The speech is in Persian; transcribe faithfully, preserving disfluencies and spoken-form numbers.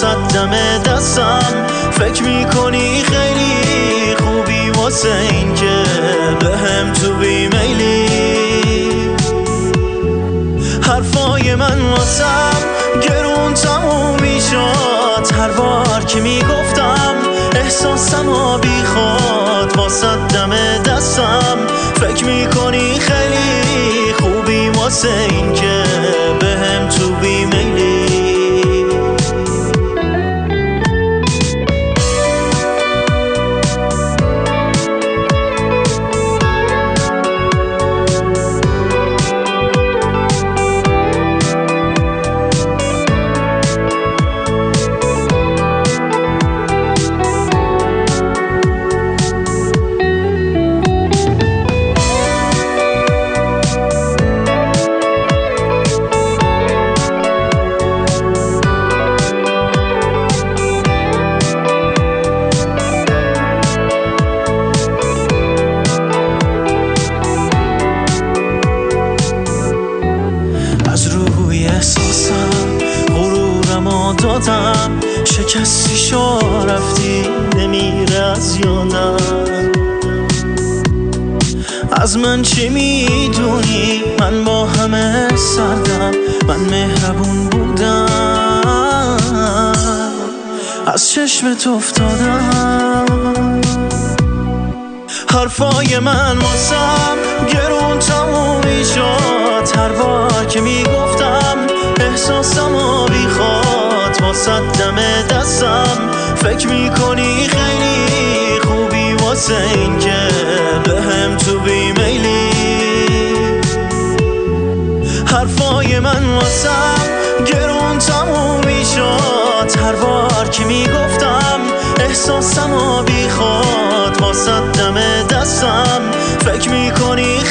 واسه دم دستم. فکر میکنی خیلی خوبی واسه این که به هم تو بیمیلی. حرفای من واسم گرون تمومی شد هر بار که میگفتم احساسم و بیخواد واسه دم دستم. فکر میکنی خیلی خوبی واسه این که به هم تو بیمیلی. احساسم غرورم و دادم شکستی شو رفتی نمیره از یادم. از من چی میدونی من با همه سردم. من مهربون بودم از چشمت افتادم. حرفای من واسم گرون تمومی شد هر بار که میگفتم احساسم و بیخواد واسه دم دستم. فکر میکنی خیلی خوبی واسه این که به هم تو بیمیلی. حرفای من واسم گرون تمومی شد هر بار که میگفتم احساسم و بیخواد واسه دم دستم. فکر میکنی